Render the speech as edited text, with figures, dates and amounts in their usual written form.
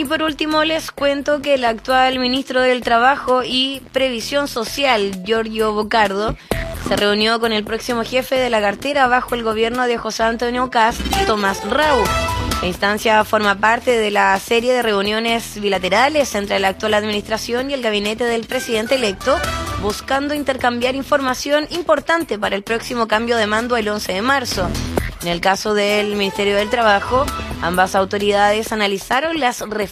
Y por último les cuento que el actual ministro del Trabajo y Previsión Social, Giorgio Bocardo, se reunió con el próximo jefe de la cartera bajo el gobierno de José Antonio Kast, Tomás Rau. La instancia forma parte de la serie de reuniones bilaterales entre la actual administración y el gabinete del presidente electo, buscando intercambiar información importante para el próximo cambio de mando el 11 de marzo. En el caso del Ministerio del Trabajo, ambas autoridades analizaron las reformas